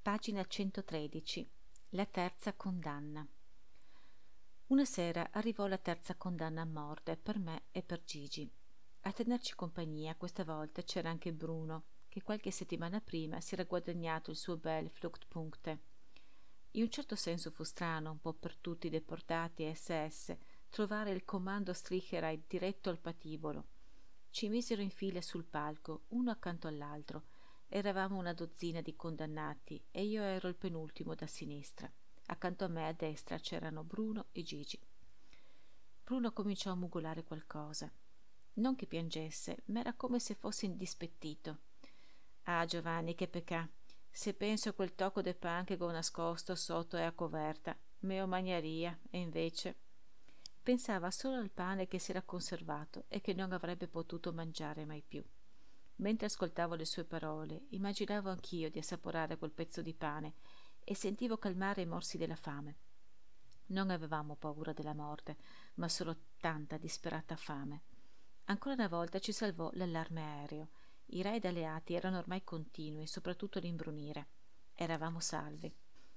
Pagina 113. La terza condanna. Una sera arrivò la terza condanna a morte per me e per Gigi. A tenerci compagnia questa volta c'era anche Bruno, che qualche settimana prima si era guadagnato il suo bel Fluchtpunkte. In un certo senso fu strano, un po' per tutti i deportati SS, trovare il comando Strichereit diretto al patibolo. Ci misero in fila sul palco, uno accanto all'altro. Eravamo una dozzina di condannati e io ero il penultimo da sinistra. Accanto a me a destra c'erano Bruno e Gigi. Bruno cominciò a mugolare qualcosa. Non che piangesse, ma era come se fosse indispettito. Ah, Giovanni, che peccà. Se penso a quel tocco de pan che go nascosto sotto e a coverta, meo magnaria, e invece... Pensava solo al pane che si era conservato e che non avrebbe potuto mangiare mai più. Mentre ascoltavo le sue parole, immaginavo anch'io di assaporare quel pezzo di pane e sentivo calmare i morsi della fame. Non avevamo paura della morte, ma solo tanta disperata fame. Ancora una volta ci salvò l'allarme aereo. I raid alleati erano ormai continui, soprattutto l'imbrunire. Eravamo salvi.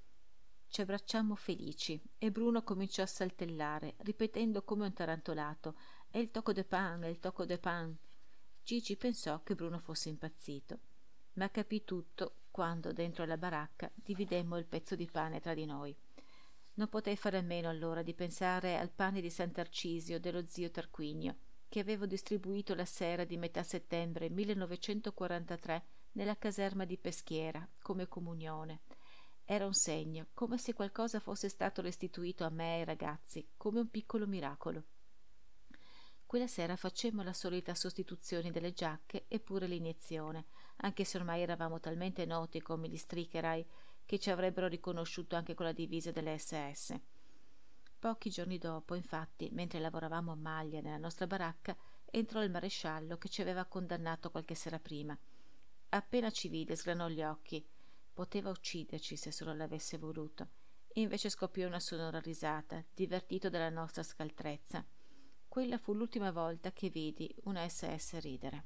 Ci abbracciammo felici e Bruno cominciò a saltellare, ripetendo come un tarantolato: «È il tocco de pan, è il tocco de pan». Gigi pensò che Bruno fosse impazzito, ma capì tutto quando, dentro la baracca, dividemmo il pezzo di pane tra di noi. Non potei fare a meno allora di pensare al pane di Sant'Arcisio dello zio Tarquinio, che avevo distribuito la sera di metà settembre 1943 nella caserma di Peschiera come comunione. Era un segno, come se qualcosa fosse stato restituito a me e ai ragazzi, come un piccolo miracolo. Quella sera facemmo la solita sostituzione delle giacche e pure l'iniezione, anche se ormai eravamo talmente noti come gli Stricherai che ci avrebbero riconosciuto anche con la divisa delle SS. Pochi giorni dopo, infatti, mentre lavoravamo a maglia nella nostra baracca, entrò il maresciallo che ci aveva condannato qualche sera prima. Appena ci vide sgranò gli occhi. Poteva ucciderci se solo l'avesse voluto. Invece scoppiò una sonora risata, divertito dalla nostra scaltrezza. Quella fu l'ultima volta che vidi una SS ridere.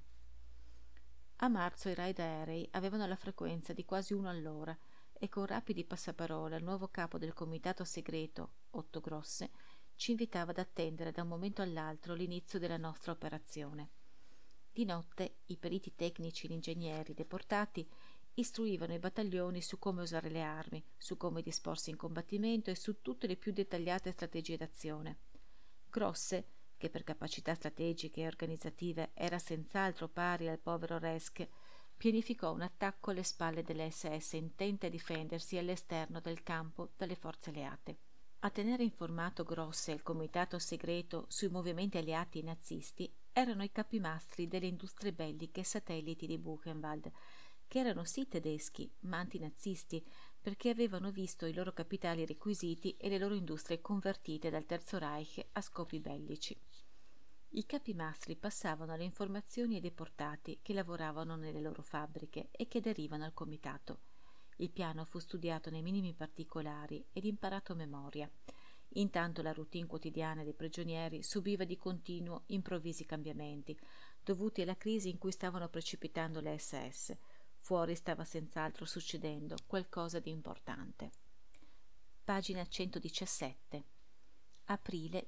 A marzo i raid aerei avevano la frequenza di quasi uno all'ora e con rapidi passaparola il nuovo capo del comitato segreto, Otto Grosse, ci invitava ad attendere da un momento all'altro l'inizio della nostra operazione. Di notte i periti tecnici e gli ingegneri deportati istruivano i battaglioni su come usare le armi, su come disporsi in combattimento e su tutte le più dettagliate strategie d'azione. Grosse, che per capacità strategiche e organizzative era senz'altro pari al povero Resch, pianificò un attacco alle spalle delle SS intente a difendersi all'esterno del campo dalle forze alleate. A tenere informato Grosse e il comitato segreto sui movimenti alleati e nazisti erano i capimastri delle industrie belliche satelliti di Buchenwald, che erano sì tedeschi, ma antinazisti, perché avevano visto i loro capitali requisiti e le loro industrie convertite dal Terzo Reich a scopi bellici. I capimastri passavano le informazioni ai deportati che lavoravano nelle loro fabbriche e che derivano al comitato. Il piano fu studiato nei minimi particolari ed imparato a memoria. Intanto la routine quotidiana dei prigionieri subiva di continuo improvvisi cambiamenti, dovuti alla crisi in cui stavano precipitando le SS. Fuori stava senz'altro succedendo qualcosa di importante. Pagina 117. Aprile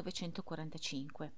1945.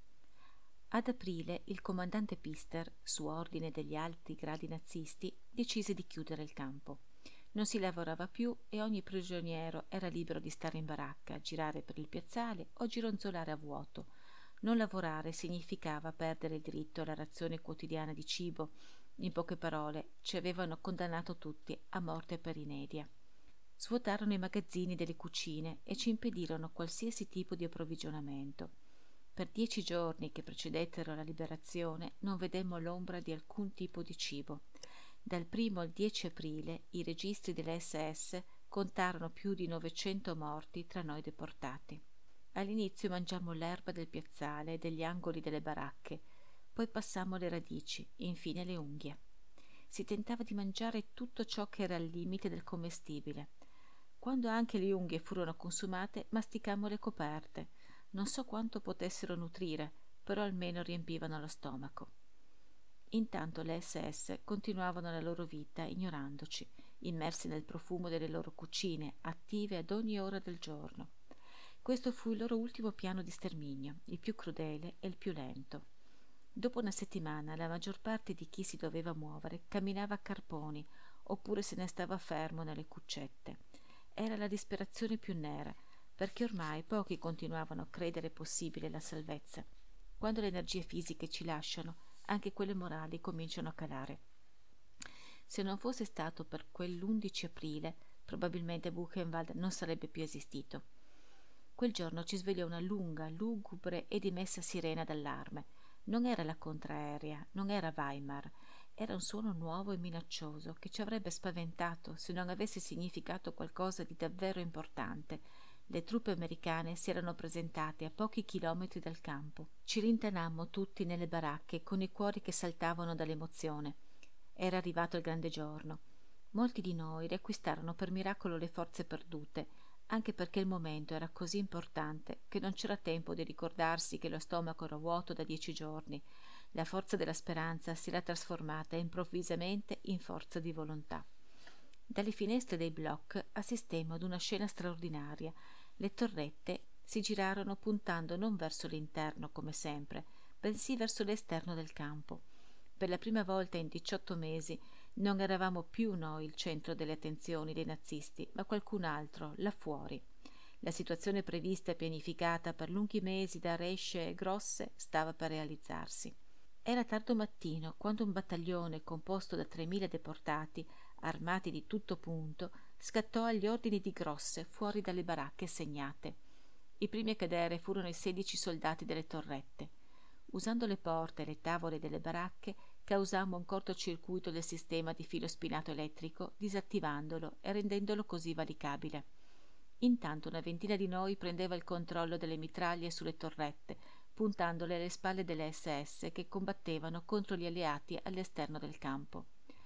Ad aprile il comandante Pister, su ordine degli alti gradi nazisti, decise di chiudere il campo. Non si lavorava più e ogni prigioniero era libero di stare in baracca, girare per il piazzale o gironzolare a vuoto. Non lavorare significava perdere il diritto alla razione quotidiana di cibo. In poche parole, ci avevano condannato tutti a morte per inedia. Svuotarono i magazzini delle cucine e ci impedirono qualsiasi tipo di approvvigionamento. Per 10 giorni che precedettero la liberazione non vedemmo l'ombra di alcun tipo di cibo. Dal 1° al 10 aprile i registri delle SS contarono più di 900 morti tra noi deportati. All'inizio mangiammo l'erba del piazzale e degli angoli delle baracche, poi passammo le radici, infine le unghie. Si tentava di mangiare tutto ciò che era al limite del commestibile. Quando anche le unghie furono consumate, masticammo le coperte. Non so quanto potessero nutrire, però almeno riempivano lo stomaco. Intanto le SS continuavano la loro vita ignorandoci, immersi nel profumo delle loro cucine, attive ad ogni ora del giorno. Questo fu il loro ultimo piano di sterminio, il più crudele e il più lento. Dopo una settimana la maggior parte di chi si doveva muovere camminava a carponi, oppure se ne stava fermo nelle cuccette. Era la disperazione più nera, perché ormai pochi continuavano a credere possibile la salvezza. Quando le energie fisiche ci lasciano, anche quelle morali cominciano a calare. Se non fosse stato per quell'11 aprile, probabilmente Buchenwald non sarebbe più esistito. Quel giorno ci svegliò una lunga, lugubre e dimessa sirena d'allarme. Non era la contraerea, non era Weimar, era un suono nuovo e minaccioso che ci avrebbe spaventato se non avesse significato qualcosa di davvero importante. Le truppe americane si erano presentate a pochi chilometri dal campo. Ci rintanammo tutti nelle baracche con i cuori che saltavano dall'emozione. Era arrivato il grande giorno. Molti di noi riacquistarono per miracolo le forze perdute, anche perché il momento era così importante che non c'era tempo di ricordarsi che lo stomaco era vuoto da 10 giorni. La forza della speranza si era trasformata improvvisamente in forza di volontà. Dalle finestre dei block assistemmo ad una scena straordinaria. Le torrette si girarono puntando non verso l'interno come sempre, bensì verso l'esterno del campo. Per la prima volta in 18 mesi non eravamo più noi il centro delle attenzioni dei nazisti, ma qualcun altro, là fuori. La situazione prevista e pianificata per lunghi mesi da Resce e Grosse stava per realizzarsi. Era tardo mattino quando un battaglione composto da 3.000 deportati, armati di tutto punto, scattò agli ordini di Grosse fuori dalle baracche segnate. I primi a cadere furono i 16 soldati delle torrette. Usando le porte e le tavole delle baracche, causammo un cortocircuito del sistema di filo spinato elettrico, disattivandolo e rendendolo così valicabile. Intanto una ventina di noi prendeva il controllo delle mitraglie sulle torrette, puntandole alle spalle delle SS che combattevano contro gli alleati all'esterno del campo.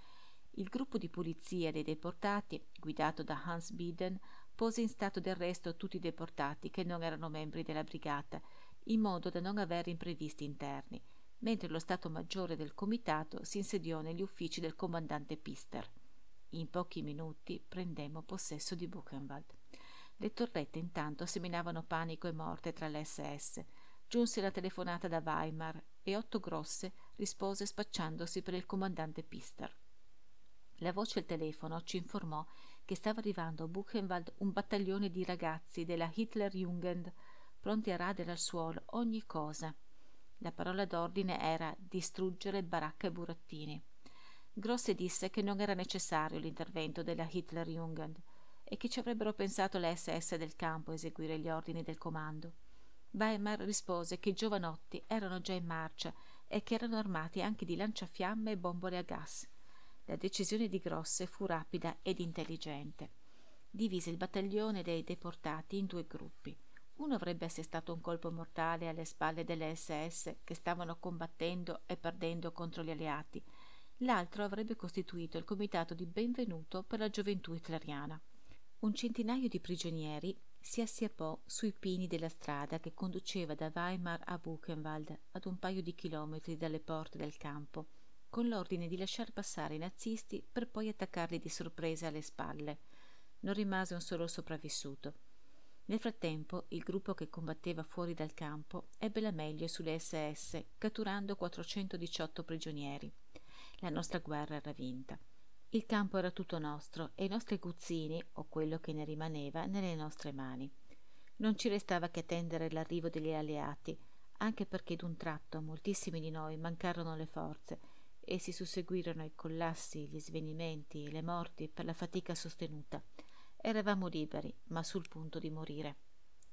Il gruppo di pulizia dei deportati, guidato da Hans Bieden, pose in stato di arresto tutti i deportati che non erano membri della brigata, in modo da non avere imprevisti interni, mentre lo Stato Maggiore del Comitato si insediò negli uffici del comandante Pister. In pochi minuti prendemmo possesso di Buchenwald. Le torrette intanto seminavano panico e morte tra le SS. Giunse la telefonata da Weimar e Otto Grosse rispose spacciandosi per il comandante Pister. La voce al telefono ci informò che stava arrivando a Buchenwald un battaglione di ragazzi della Hitlerjugend pronti a radere al suolo ogni cosa. La parola d'ordine era distruggere baracca e burattini. Grosse disse che non era necessario l'intervento della Hitlerjugend e che ci avrebbero pensato le SS del campo a eseguire gli ordini del comando. Weimar rispose che i giovanotti erano già in marcia e che erano armati anche di lanciafiamme e bombole a gas. La decisione di Grosse fu rapida ed intelligente. Divise il battaglione dei deportati in 2 gruppi. Uno avrebbe assestato un colpo mortale alle spalle delle SS che stavano combattendo e perdendo contro gli alleati. L'altro avrebbe costituito il comitato di benvenuto per la gioventù hitleriana. Un centinaio di prigionieri si assiepò sui pini della strada che conduceva da Weimar a Buchenwald, ad un paio di chilometri dalle porte del campo, con l'ordine di lasciar passare i nazisti per poi attaccarli di sorpresa alle spalle. Non rimase un solo sopravvissuto. Nel frattempo il gruppo che combatteva fuori dal campo ebbe la meglio sulle SS, catturando 418 prigionieri. La nostra guerra era vinta. Il campo era tutto nostro e i nostri aguzzini, o quello che ne rimaneva, nelle nostre mani. Non ci restava che attendere l'arrivo degli alleati, anche perché d'un tratto moltissimi di noi mancarono le forze e si susseguirono i collassi, gli svenimenti e le morti per la fatica sostenuta. Eravamo liberi, ma sul punto di morire.